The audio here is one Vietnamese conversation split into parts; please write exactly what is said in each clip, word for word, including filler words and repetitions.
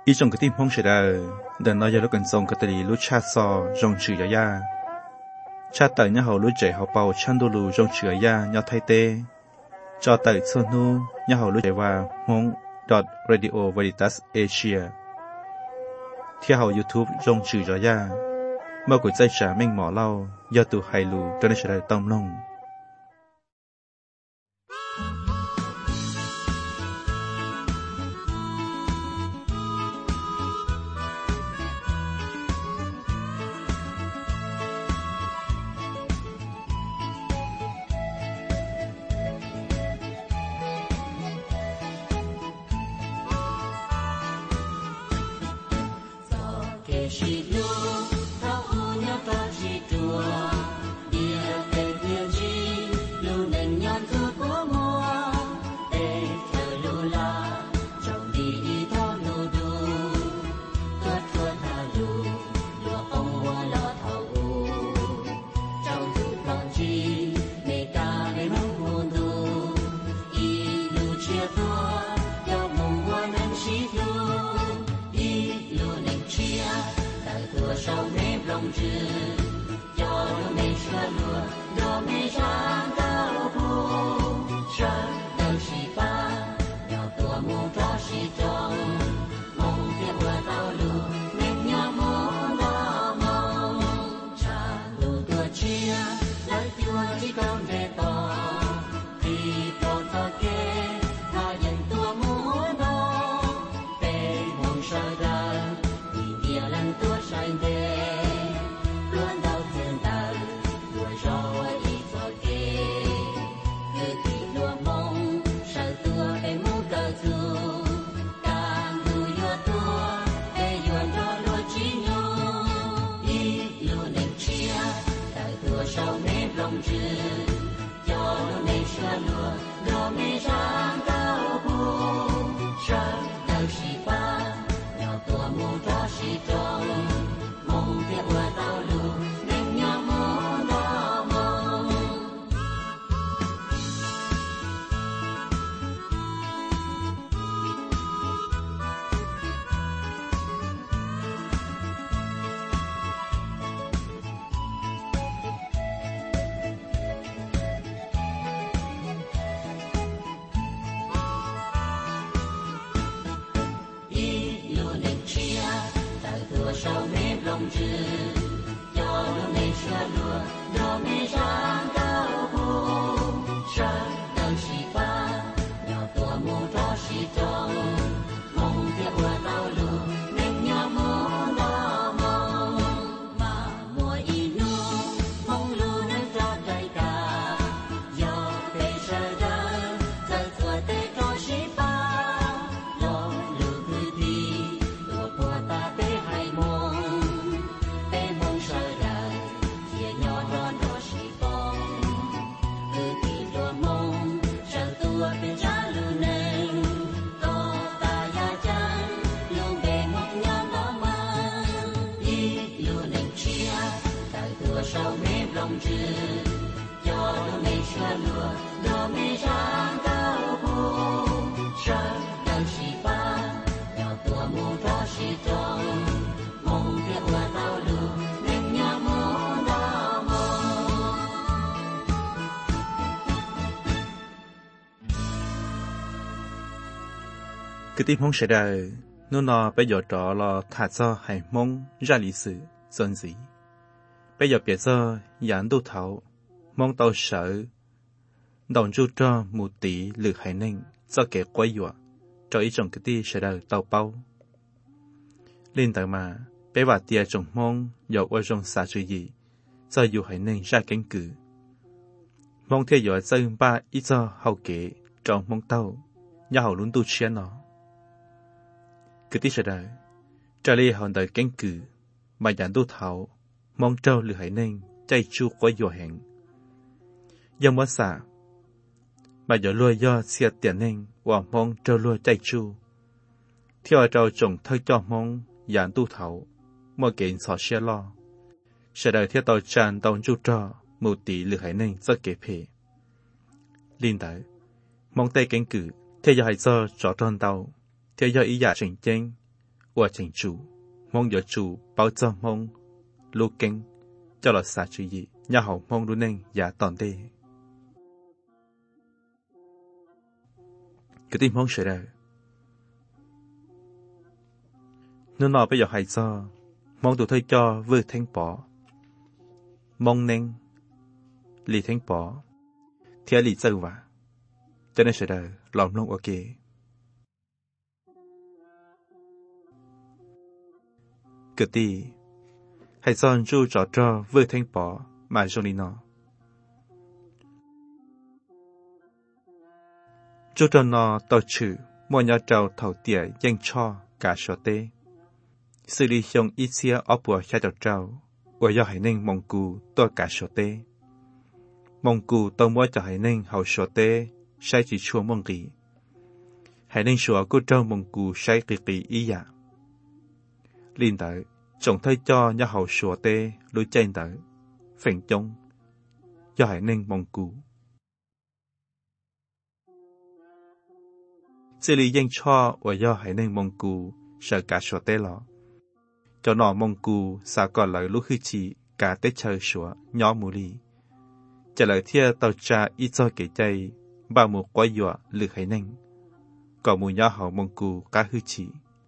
อีจงกติมองเฉดาเดินน้อยยาลุกันทรงกตลีลุชาซอจงชื่อยายาชาติเนี่ยเขาลุใจเขาเป่าชันดูลูจงชื่อยายาไทยเตจอไต่ส่วนนู้เนี่ยเขาลุใจว่ามง .radio veritas asia ที่เขา YouTube จงชื่อยายาเมื่อกุใจฉาเม่งหมอเล่ายาตูไฮลูจนได้เฉดาต้อมลงกติมองเฉดานู่นอไปหยอดจอรอถาดซอให้มงราลิสือส่วนสีไปหยอดเปียซอยานดูเท้ามองเตาเสือดองจูจ้อหมูตีหรือไห่เน่งจะเก็บไว้หยวดจออีจงกติเฉดาเตาเป้าเล่นต่อมาไปว่าเตียจงมองหยอดว่าจงสาจุยีจะอยู่ไห่เน่งราเก่งกือมองเทียหยอดจะบ้าอีจอเฮาเก๋จองมองเต้ายาเฮาลุ้นตูเชียนเนาะcứ tí sẽ đời trả lời hòn đời cánh cử mà dàn đô thảo mong trâu lửa hải nên chay chu quá dò hẹn do mất xả mà dò lùa do xia tiền nên và mong trâu lùa chay chu theo trâu trồng thơi cho mong dàn đô thảo mà kiện sọ xe lo sẽ đời theo tàu tràn tàu chu trò một tỷ lửa hải nên rất kể phê liên tới mong tay cánh cử theo dõi do trò tròn tàu theo dõi ý giả trình tranh 我正主望有主保障望路徑cho là xa chữ gì nhà hậu mong luôn nên giả toàn đê cái tim mong sẽ đời nên nó bây giờ hay cho mong tụi thôi cho vừa thanh bỏ mong nên lì thanh bỏ thì lì sâu và cho nên sẽ đời lòng nông ok cái tí hay son chu trò trò vừa thanh bỏ mà trong đi nó chu trò nó tao chữ mua nhà trâu thầu tỉa danh cho cả số tê xử lý xong ít xia ở bùa cha trò trâu và do hải ninh mong cù tôi cả số tê mong cù tôi mua cho hải ninh hậu số tê sai chỉ chua mong kỳ hải ninh sủa cô trâu mong cù sai kỳ kỳ ý dạ liên tới chồng thay cho nhà hậu sủa tê lối trên tới phèn chống do hải ninh mong cù xử lý danh cho và do hải ninh mong cù sợ cả sủa tê lọ cho nó mong cù xa còn lại lúc khi chỉ cả tết chơi sủa nhỏ mù lì trả lời thia tàu cha ít cho kể chay ba mù quay dọa lực hải ninh còn mù nhỏ hậu mong cù cá hư chỉ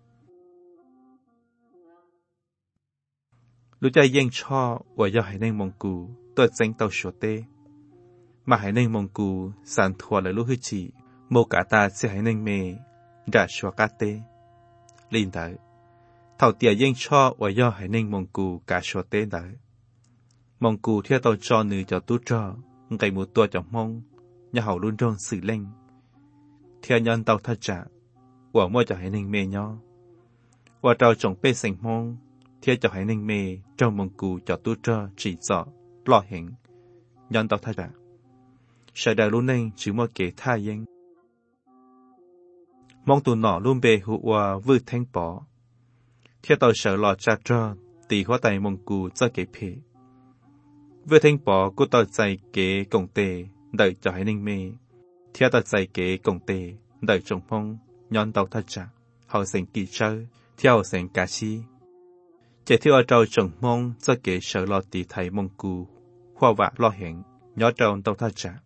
lúc cha dân cho và do hải ninh mong cù tôi danh tàu sủa tê mà hải ninh mong cù sản thua lại lúc hư chỉ mô cả ta sẽ hải ninh mê đã sủa cá tê linh tới thầu tiệt dân cho và do hải ninh mong cù cả sủa tê tới mong cù theo tàu cho nữ cho tú cho ngày một tua cho mong nhà hậu luôn trong sự linh theo nhân tàu thật trả và mua cho hải ninh mê nhau và trao trồng bê sành mong theo cho hải ninh mê trong mong cù cho tú cho chỉ rõ lo hiện nhân tàu thật trả sợ đời luôn nên chỉ mua kể tha dân mong tụ nọ luôn bề hụ và vư thanh bỏ theo tàu sợ lọ cha cho tỷ hóa tài mong cù cho kể phê vư thanh bỏ của tàu dạy kế cổng tề đợi cho hải ninh mê theo tàu dạy kế cổng tề đợi trồng mong nhân tàu thật trả hậu sinh kỳ chơi theo hậu sinh cá chi chạy theo ở trâu trồng mong cho kể sợ lọ tỷ thầy mong cù hoa vạ lo hiện nhỏ trâu tàu thật trả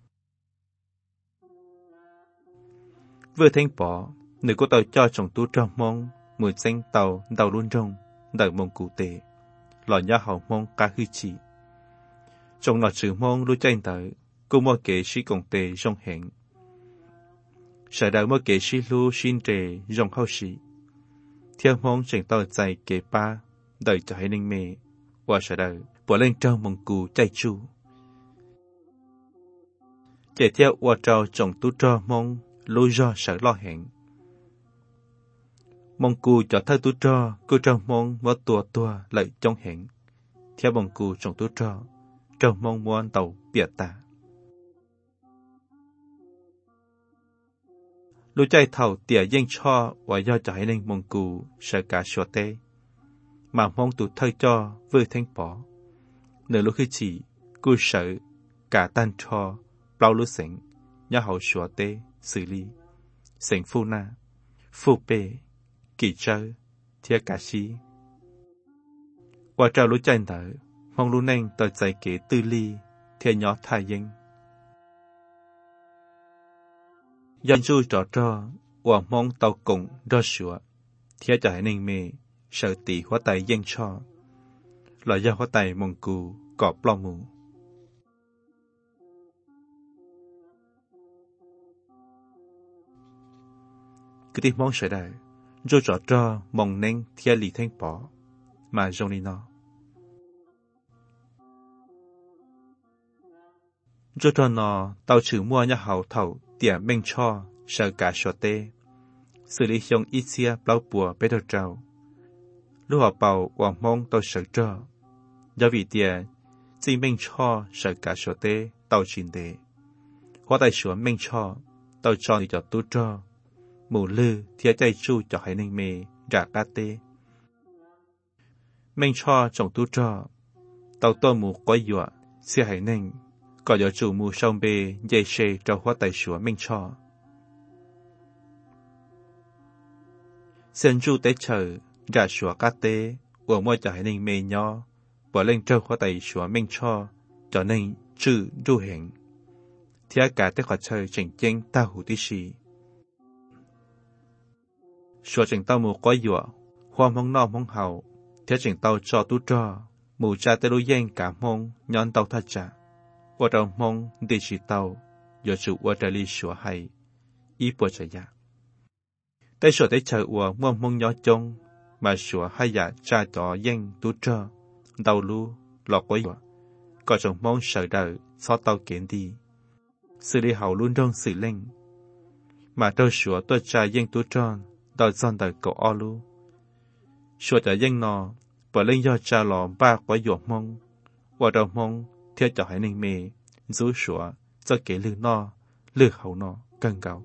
vừa thanh bỏ nữ của tàu cho trồng tú trong mong mùi xanh tàu tàu luôn trong đợi mong cụ tệ lò nhá hậu mong cá hư chỉ trong lò trừ mong lưu tranh tới cô mua kế sĩ công tệ trong hẹn sợ đợi mua kế sĩ lưu xin trề trong hậu sĩ theo mong chẳng tàu dày kế ba đợi cho hải ninh mê và sợ đợi bỏ lên trâu mong cụ chạy chu chạy theo qua trâu trồng tú trò mong lôi do sợ lo hẹn mong cù cho thay tú trò cô trò mong mất tua tua lại trong hẹn theo mong cù trong tú trò trò mong muốn tàu bịa tả lối chạy thầu tỉa dân cho và do cho hải ninh mong cù sợ cả sủa tê mà mong tụ thay cho vừa thanh bỏ nửa lúc khi chỉ cù sợ cả tan cho bao lúc sỉnh nhà hậu sủa tê xử lý sỉnh phu na phu bê kỳ trơ thia cả xí qua trao lối tranh thở mong luôn nên tờ dạy kế tư ly thia nhỏ thai dân dân chui trò trò và mong tàu cùng đo sủa thia cho hải ninh mê sợ tỷ hóa tài dân cho loại do hóa tài mong cù cọp lo mù cứ tìm mong sợ đời rồi trò trò mong nên thia lì thanh bỏ mà trong đi nó rồi trò nó tàu chữ mua nhà hậu thầu tỉa bên cho sợ cả sổ tê xử lý xong ít xia bao bùa bê đồ trào lúc họ bảo quảng mong tàu sợ trò do vì tỉa chỉ bên cho sợ cả sổ tê tàu chín tê hóa tài sủa bên cho tàu cho thì cho tú trò mù lư thia chạy chu cho hải ninh mê trả cá tê mình cho trồng tú trò tàu tôi mù quay dọa xe hải ninh có giờ chủ mù sông bê dây xê cho hóa tài sủa mình cho Sen chu tế chờ, ra sủa cá tế, của mua cho hải ninh mê nho, bỏ lên trâu khó tay sủa minh cho, cho nên chữ ru hình. Thì cả tế khó chơi chỉnh chênh ta hủ tí xì. Sủa chỉnh tao mù có dụa, hoa mong no mong hậu, thì chỉnh tao cho tú cho, mù cha tế lưu yên cả mong, nhón tao thật trả. Và đầu mong đi chỉ tao, dựa chủ và trả lý sủa hay, ý bộ trả dạ. Tại sủa tế chờ ua mong mong nhỏ trông, mà sủa hay dạ cha cho yên tú cho, đau lưu, lọt có dụa, có trong mong sợ đời, xót tao kiến đi. Sự đi hậu luôn trong sự linh, mà trâu sủa tôi cha yên tú cho, đòi son đời cậu o lưu. Sủa trả yên nọ, bởi linh do cha lò ba quá dụa mong, và đầu mong thiết cho hải ninh mê, rú sủa, cho kế lư no, lư hậu no, cân gạo.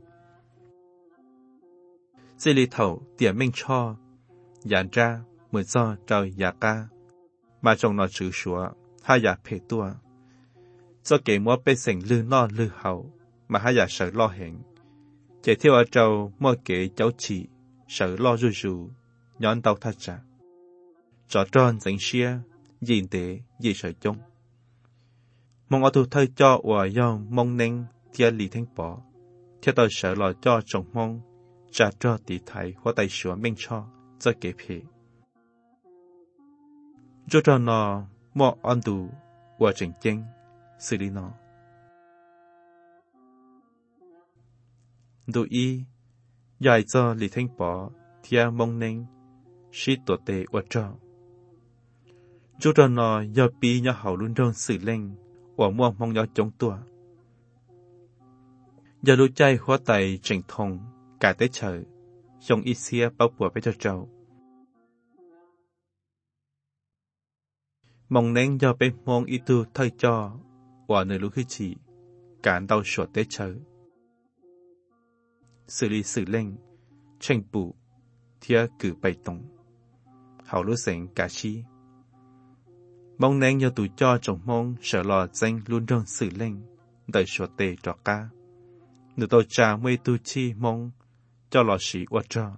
Dì lì thầu tỉa minh cho, dàn ra, mười do trời giả ca, mà trong nó chữ sủa, hai giả phê tua. Do kế mua bê sành lư no lư hậu, mà hai giả sợ lo hẹn. Chạy theo ở trâu mua kế cháu chị, sợ lo rù rù, nhón tàu thật trả. Chó tròn dành xia, dìn tế, dì sợ chung. Mong ở thu thơi cho và do mong nên thia lì thanh bỏ. Theo tàu sợ lo cho chồng mong, trả cho tỷ thầy hóa tay sủa minh cho, cho kế phê. Cho cho nó mua ổn đủ và trình chênh, xử lý nó. Đủ ý, dài cho lì thanh bỏ, thia mong nên, sĩ tổ tệ và cho. Cho cho nó do bí nhỏ hậu luôn trong xử lên, và mua mong nhỏ chống tùa. Giờ lưu chay hóa tay trình thông, cả tế chờ, trong ý xia bao bùa với cho trâu. Mong nên do bên mong ý tu thay cho, và nơi lúc khi chỉ, cả đau sổ tế chờ. Xử lý xử lên, tranh bù, thia cử bày tổng. Hậu lưu sảnh cả chi. Mong nên do tụi cho trong mong sợ lò danh luôn trong xử lên, đợi sổ tế trọ ca. Nữ tôi trả mê tu chi mong, cho lò sĩ ua cho.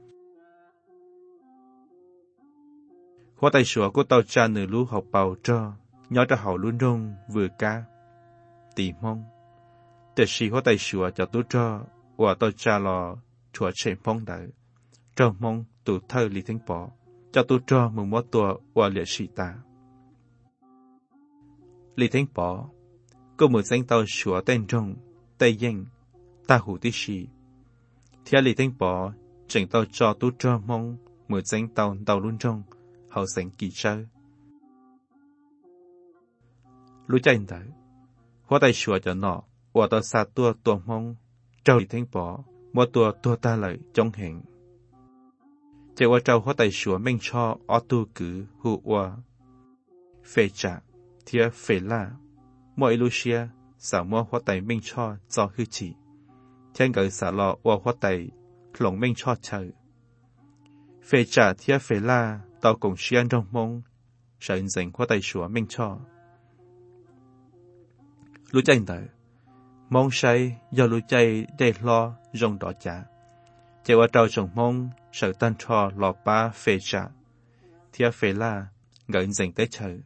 Hóa tay sủa của tao cha nữ lũ học bào cho, nhó cho hậu luôn rong vừa ca. Tì mong. Để sĩ hóa tay sủa cho tú cho, và tao cha lò chùa chạy mong đợi. Cho mong tụ thơ lý thánh bỏ, cho tú cho mừng mốt tùa và liệt sĩ ta. Lý thánh bỏ, cô mừng danh tao sủa tên rong, tay danh, ta hủ tí sĩ. Theo lý thánh bỏ, chẳng tao cho tú cho mong, mừng danh tao tao luôn rong, hậu sảnh kỳ sơ. Lúc chạy tới, hóa tay sủa cho nó, và tao xa tua tua mong, trao lý thánh bỏ, mua tua tua ta lợi trong hẹn. Chạy qua trao hóa tay sủa mình cho ó tu cử hụ hoa. Phê trả, thia phê la, mua Ilusia, xả mua hóa tay mình cho cho hư chỉ. Thiên gửi xả lọ và hóa tay, lồng mình cho chờ. Phê trả thia phê la, tao cùng xiên trong mong, sợ hình dành hóa tay sủa mình cho. Lúc chạy tới, mong say do lúc chạy để lo rong đỏ trả. Chạy qua trao trong mong, sợ tan cho lọ ba phê trả. Thia phê la, gửi hình dành tới chờ.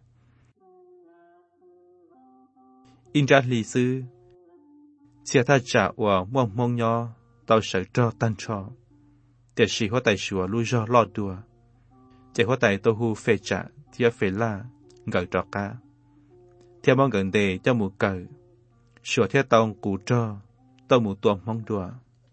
In ra lý sư, xia ta trả và mong mong nhỏ, tao sợ cho tan cho. Để sĩ hóa tay sủa lưu do lo đùa. Chạy hóa tay tô hù phê trả, thia phê la, gửi trọ ca. Theo mong gần đề cho mù cờ, sủa theo tao cụ cho, tao mù tuồng mong đùa.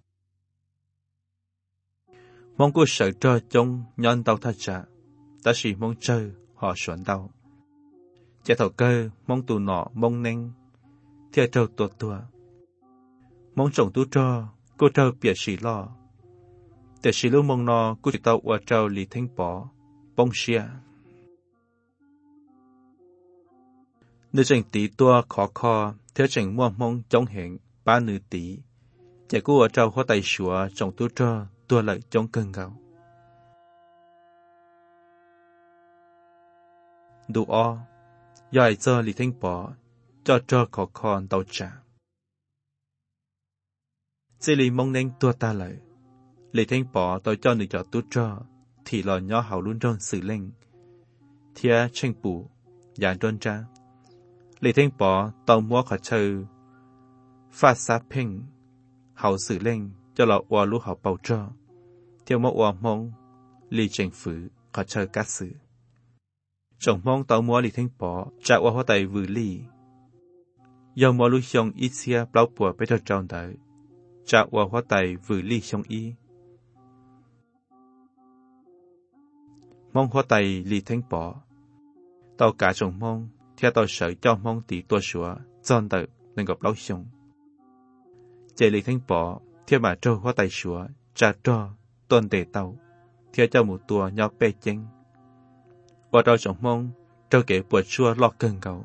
Mong cô sợ cho trông nhon tao ta trả, ta sĩ mong chơi, họ xuẩn tao. Chạy thầu cơ, mong tù nọ mong nên, theo trâu tuột tùa. Mong chồng tu cho, cô trâu bịa sĩ lo. Để sĩ lưu mong nọ, cô chỉ tao ua trâu lì thanh bỏ, bông xia. Nữ trình tí tua khó khó, theo trình mua mong chống hẹn, ba nữ tí. Chạy cô ua trâu hóa tay sủa, chồng tu cho, tua lợi chống cân gạo. Đủ o, do ai cho lì thanh bỏ, cho cho khó khó tàu trả. Dì lì mong nên tua ta lợi, lì thanh bỏ tao cho người cho tú cho thì lò nhỏ hậu luôn trong sự linh thia tranh bù dàn trôn cha lì thanh bỏ tao mua khó chơi phát xa phình hậu sự linh cho lọ ua lũ hậu bầu cho theo một ua mong lì tranh phử khó chơi cát sự chồng mong tao mua lì thanh bỏ trả ua hoa tay vừa lì do mua lũ xong ít xia bao bùa bê cho tròn tới trả ua hoa tay vừa lì xong ý mong hoa tay lì thanh bỏ tao cả chồng mong theo tao sợ cho mong tỷ tua sủa tròn tới nên gặp lâu xong chạy lì thanh bỏ theo mà trâu hoa tay sủa trả cho tuần tề tàu theo cho một tua nhỏ bê chênh và tao chồng mong trâu kể buổi chua lọt cơn cầu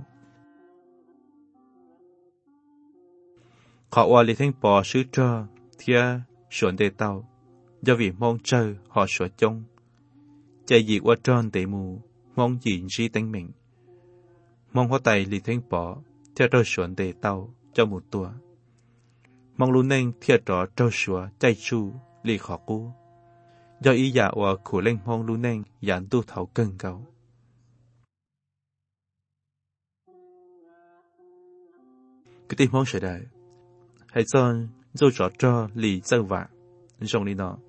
họ qua lì thanh bỏ sứ cho theo xuân tề tàu do vì mong chơi họ sủa chung chạy gì qua tròn tề mù mong gì gì tính mình mong hoa tay lì thanh bỏ theo trâu xuân tề tàu cho một tua mong luôn nên theo trò trâu sủa chạy chu lì khó cú do ý giả và khổ lên mong luôn nên giản tu thảo cơn cầu cái tình mong sẽ đại hãy son dâu trò cho lì dâu vạ trong đi nó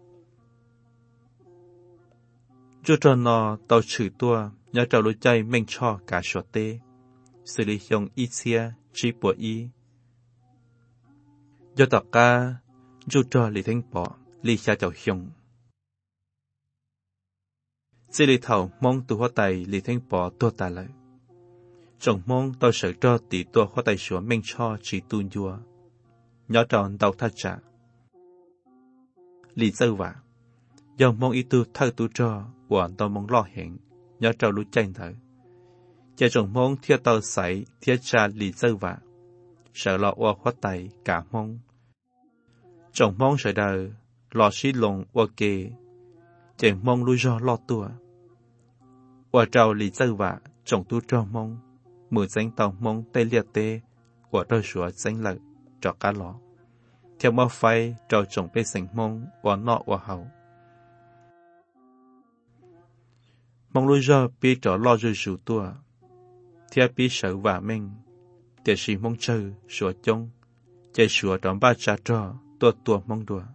dâu trò nó tàu chữ tua nhớ trò lối chay mình cho cả sổ tê xử lý dòng ít xia chỉ bộ ý do tạc ca dâu trò lì thanh bỏ lì xa chào hiong chỉ lì thảo mong tu hoa tay lì thanh bỏ tua ta lại chồng mong tao sợ cho tỷ tua hoa tay sủa mình cho chỉ tu nhua nhớ tròn tao thắt trả lì dâu vả do mong ý tu thơ tu cho quản tao mong lo hẹn nhớ trao lũ chanh thở cha chồng mong theo tao sảy theo cha lì dâu vả sợ lo hoa hoa tay cả mong chồng mong sợ đời lo xí lồng hoa kê chồng mong lui do lo tua hoa trao lì dâu vả chồng tu cho mong mười danh tàu mong tây liệt tê của trâu sủa danh lợi cho cá lọ theo mơ phai trâu trồng bê sành mong và nọ và hậu mong lui do bị trò lo rơi sủa tua theo bị sợ và mình để xì mong chơi sủa chung chạy sủa đón ba cha trò tua tua mong đùa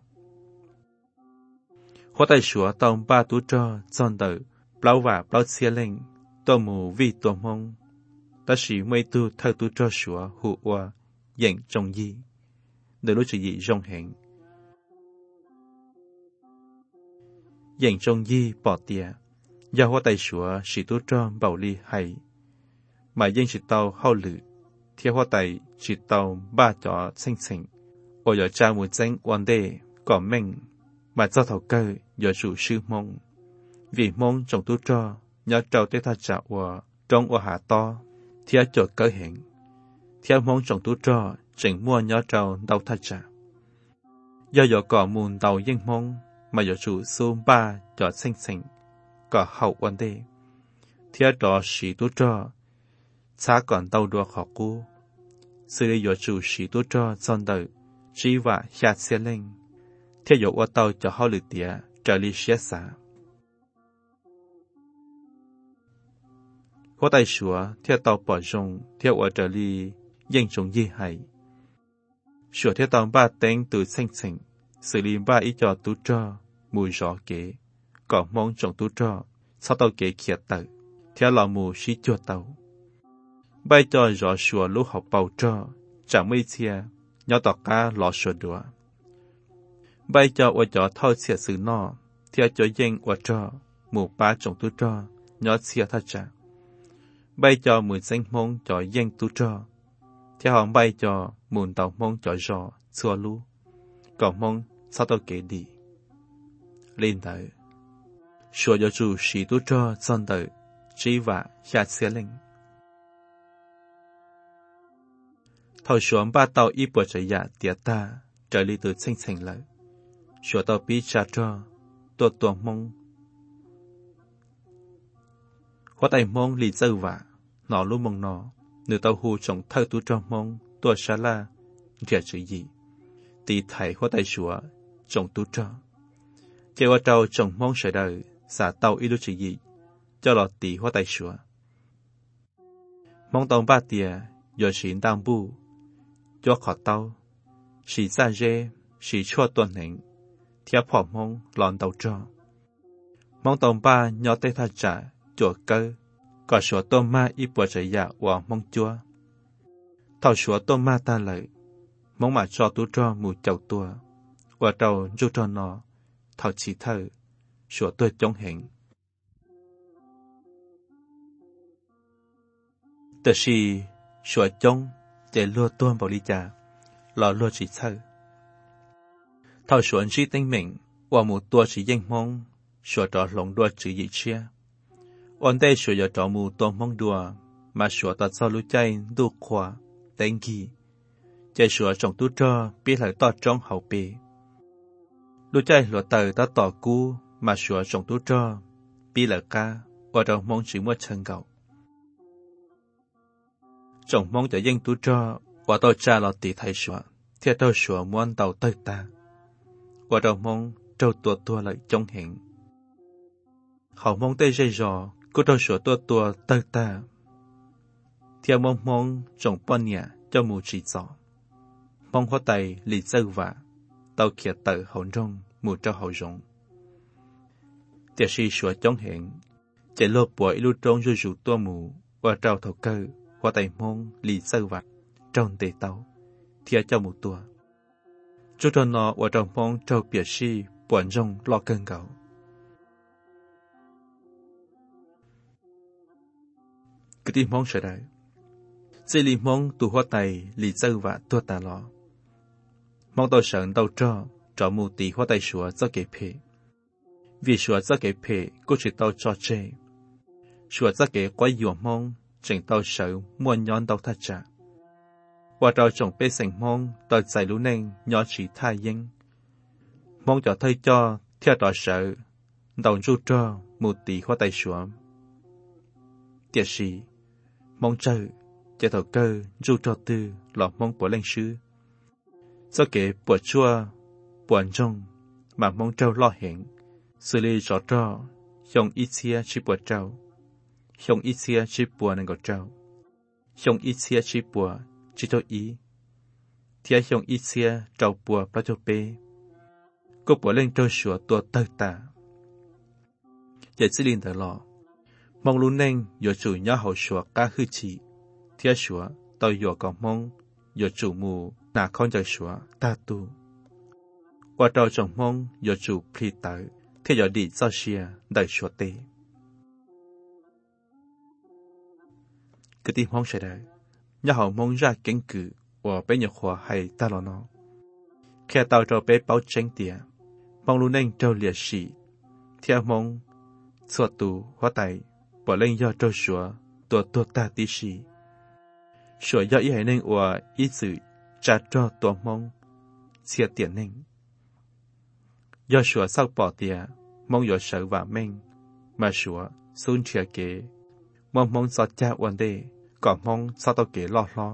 hoa tay sủa tàu ba tú trò tròn tử bao và bao xia lên tua mù vi tua mong ta chỉ mấy tu thơ tu cho sủa hụ hoa dạng trong gì để lúc chỉ gì rong hẹn dạng trong gì bỏ tia do hoa tay sủa chỉ tu cho bảo ly hay mà dân chỉ tàu hao lử theo hoa tay chỉ tàu ba chó xanh xanh ở giờ cha một danh quan đề có mình mà cho thầu cơ giờ chủ sư mong vì mong trong tu cho nhớ trâu tới ta trả hoa trong hoa hạ to theo cho cơ hiện theo mong trong tú trò chỉnh mua nhớ trâu đau thắt trả do giờ cỏ mùn đầu dân mong mà giờ chủ số ba cho xanh xanh cỏ hậu quan đề theo đó sĩ tú trò xa còn đau đua khó cú sự lý giờ chủ sĩ tú trò son đời chỉ và xa xe lên theo giờ qua tàu cho họ lử tía trở lý xế xả hoa tay sủa theo tàu bỏ rồng theo ở trở li dân trồng gì hay sủa theo tàu ba tên từ xanh xanh xử lý ba ý cho tú trò mùi rõ kế có mong trồng tú trò sau tàu kế kia tử theo lò mù xí chua tàu bay cho rõ sủa lúc học bầu trò chẳng mấy chia nhỏ tỏ cá lò sủa đùa bay cho ở chỗ thao xịa sự nọ theo chỗ dân ở trò mù ba trồng tú trò nhỏ xịa thắt trả bay cho mùi danh mong cho dân tu trò theo họ bay cho mùn tàu mong cho rõ xua lú còn mong sao tao kể đi lên tới sủa cho chủ sĩ tu trò son tới chỉ và xa xe lên thầu sủa ba tàu ít bộ trở dạ tía ta trở đi từ xanh xanh lại sủa tàu bí cha trò tuột tuột mong hoa tay mong lì dâu vả nó luôn mong nó nửa tàu hù trồng thơ tú trong mong tua xá la rẻ chữ gì tí thầy hoa tay sủa trồng tú cho chế qua trâu trồng mong sợi đời xả tàu ít lúc chỉ gì cho lọt tỷ hoa tay sủa mong tàu ba tia giờ xin tam bu cho khó tàu xì ra dê xì chua tuần nền thiếp họ mong lòn tàu cho mong tàu ba nhỏ tay tha trả chùa cơ có sủa tôm ma ít bùa chạy dạ và mong chua thảo sủa tôm ma ta lợi mong mà cho tú cho mù chậu tua và trâu du cho nó thảo chỉ thơ sủa tôi chống hình tờ si sủa chống để lua tuôn vào ly trà lò lua chỉ thơ thảo sủa chỉ tinh mình và mù tua chỉ danh mong sủa trò lồng đua chỉ dị chia ổn đây sủa giờ trò mù tuôn mong đùa mà sủa tọt sau lũ chay đu khoa tên kỳ chạy sủa trong tú cho biết lại to trong hậu bì lũ chay lúa tờ ta tỏ cu mà sủa trong tú cho biết lại ca và trong mong chỉ mua chân gạo trong mong để danh tú cho và tôi cha là tỷ thầy sủa theo tôi sủa muốn tàu tới ta và trong mong trâu tua tua lại trong hiện họ mong tây dây giò cô trâu sủa tua tua tới ta theo mong mong trong bọn nhà cho mù chỉ giò mong hoa tay lì dâu vả tàu kia tự hậu rong mù trâu hậu rong tiệt si sủa trong hiện chạy lô bùa ilu trông rù rù tua mù và trâu thầu cơ hoa tay mong lì dâu vặt trong tề tàu theo cho mù tua chú trâu nó và trâu mong trâu bìa si buồn rong lo cơn gạo cái tim mong sợ đại chỉ li mong tu hoa tay lì dâu vặt tua ta lo mong tôi sợ đâu cho cho mù tì hoa tay sủa cho kể phê vì sủa cho kể phê cô chỉ tao cho chê sủa cho kể quay dùa mong chỉnh tao sợ muôn nhón tao thắt trả và trò chồng bê sành mong tao giải lũ nên nhỏ chỉ thai dân mong cho thay cho theo trò sợ đầu ru cho mù tì hoa tay sủa tiệt sĩ mong chơi cho thầu cơ ru cho tư lọ mong của lên sư do kể bùa chua buồn rong mà mong trâu lo hẹn xử lý rõ rõ không ít xia chỉ bùa trâu không ít xia chỉ bùa nên có trâu không ít xia chỉ bùa chỉ cho ý thì không ít xia trâu bùa bao cho bê cô bùa lên trâu sủa tua tơ tà giờ chỉ liên tờ lọ mong luôn nên giờ chủ nhỏ hậu sủa cá hư chỉ thì sủa tao giờ còn mong giờ chủ mù nà con trời sủa ta tu qua trâu trồng mong giờ chủ phi tới thế giờ đi cho xia đầy sủa tê cái tim mong sẽ đấy nhà họ mong ra kiến cử và bé nhật hòa hay ta lo nó khi tao cho bé báo tranh tiền mong luôn nên trâu liệt sĩ theo mong xua tù hóa tay bỏ lên do trâu sủa tua tua ta tí sĩ sủa do ý hay nên và ý sự trả cho tua mong chia tiền nên do sủa sau bỏ tiền mong do sợ và men mà sủa xuân chia kế mong mong sao cha vấn đề còn mong sao tao kế lo lo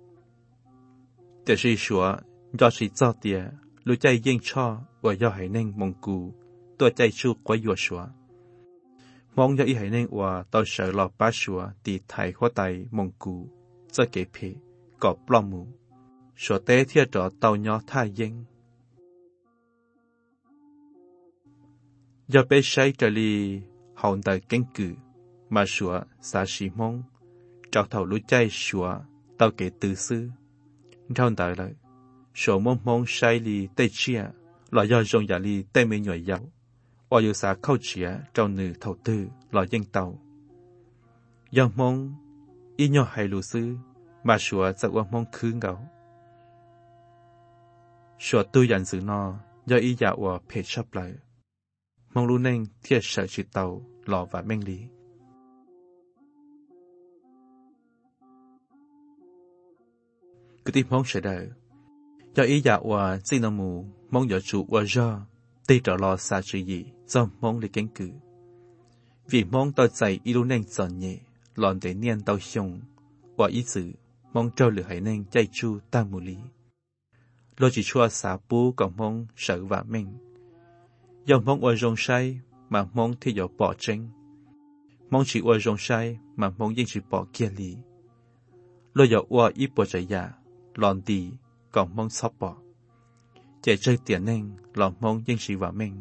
để suy sủa do suy cho tiền lối chạy yên cho và do hay nên mong cù tôi chạy chu quá dọa sủa mong do ý hay nên và tao sợ lo ba sủa thì thầy hóa tay mong cù cho kế phê có plom mù sủa té thiệt rõ tao nhỏ thai yên do bé say trở li hậu đời cánh cử mà sủa xa xì mong trao thầu lũ chay sủa tao kể từ xưa trong đời lại sủa mong mong say li tây chia là do dòng giả li tây mê nhồi dạo và dù xa khâu chia trong nữ thầu tư là dân tàu do mong ý nhỏ hay lũ sư mà sủa giặc qua mong khứ ngầu sủa tư dàn dự nó do ý dạo và phê chấp lại mong luôn nên thiệt sợ chỉ tàu lò và men lý cứ tìm mong sẽ đợi do ý dạ và xin nó mù mong giờ chủ và do tì trở lo xa chữ gì do mong để cánh cử vì mong tôi dạy ý luôn nên giòn nhẹ lòn để niên tàu xong và ý dự mong trâu lửa hãy nên chạy chu ta mù lý lo chỉ chua xá bố còn mong sợ và men do mong ở rong say mà mong thì do bỏ tranh mong chỉ ở rong say mà mong nhưng chỉ bỏ kia lì lo do ở ít bỏ chạy ya lòn đi còn mong sắp bỏ chạy chơi tiền nên lòn mong nhưng chỉ vào mình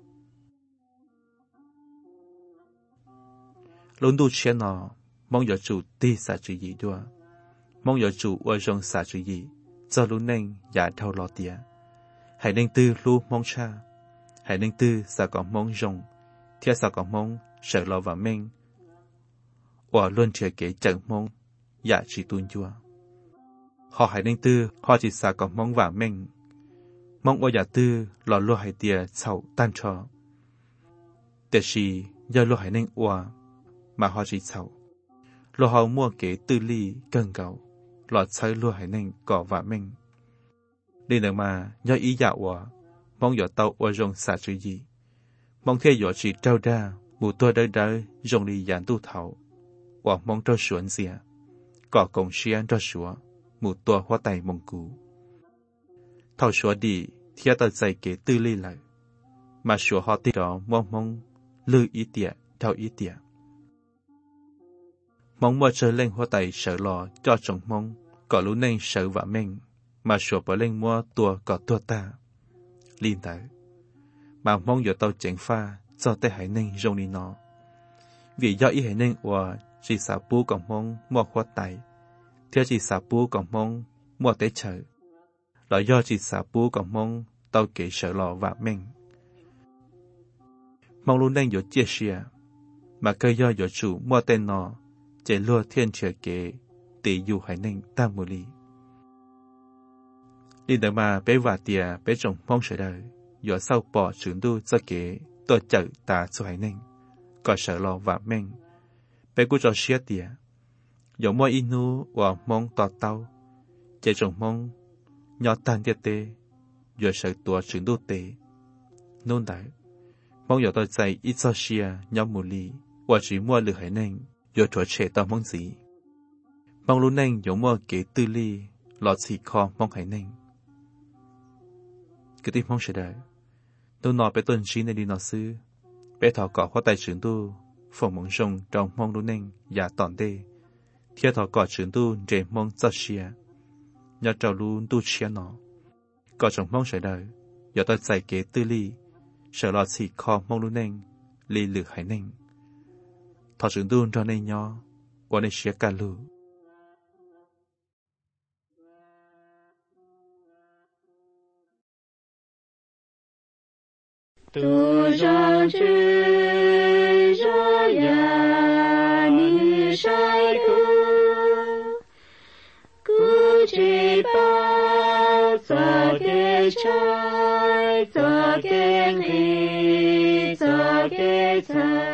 luôn đủ chuyện nó mong do chủ đi xả chữ gì đua mong do chủ ở rong xả chữ gì do luôn nên giả thâu lò tiền hãy nên tư lu mong cha hãy nên tư sao còn mong rong theo sao còn mong sợ lo và mình và luôn chờ kể chẳng mong giả chỉ tuôn chua họ hãy nên tư họ chỉ sao còn mong và mình mong ở giả tư lo lo hãy tia sầu tan cho để gì do lo hãy nên qua mà họ chỉ sầu lo họ mua kể tư ly cần cầu lo chơi lo hãy nên cỏ và mình đi nữa mà do ý dạo wa mong giờ tàu ở rong xả chữ gì mong thế giờ chỉ trao ra một tôi đời đời rong đi giản tu thảo và mong cho shuấn xìa có công xiên cho sủa một tôi hoa tay mong cú thảo sủa đi theo tờ dạy kể tư ly lại mà sủa họ tí đó mong mong lư ý tiệt thảo ý tiệt mong mua chơi lên hoa tay sợ lò cho chồng mong có lũ nên sợ vợ mình mà sủa bỏ lên mua tua có tua ta liên tới mà mong giờ tao chỉnh pha cho tới hải ninh rong đi nó vì do ý hải ninh và chỉ xả bú còn mong mua khoa tay theo chỉ xả bú còn mong mua tế chợ là do chỉ xả bú còn mong tao kể sợ lò và mình mong luôn nên giờ chia sẻ mà cơ do giờ chủ mua tên nó chạy lùa thiên chờ kể tỷ dù hải ninh ta mù lì đi đợi mà bé và tìa bé trồng mong sợ đời giờ sau bỏ trường đu cho kế tôi chở ta cho hải ninh có sợ lo và mình bé cũng cho xía tìa giờ mua inu và mong tỏ tao chạy trồng mong nhỏ tan tiệt tê giờ sợ tua trường đu tê nôn đại mong giờ tôi chạy ít cho xía nhỏ mù lì và chỉ mua được hải ninh giờ thua trẻ tao mong gì mong luôn nên giờ mua kế tư ly lọt xì kho mong hải ninh cái tim mong sẽ đợi tôi nói bé tuần trí này đi nói sư bé thọ cọ khoa tay trưởng tu phòng mong rong trong mong luôn nên giả tòn đê theo thọ cọ trưởng tu để mong cho xia nhớ trâu luôn tu xia nó cọ trong mong sẽ đợi giờ tôi giải kế tư ly sợ lọt xì kho mong luôn nên ly lược hải ninh thọ trưởng tu cho nên nhỏ qua nên xia cả lù tu rằng chữ ra ya ni sai ku ku chỉ bao cho cái trái cho cái ly cho cái trái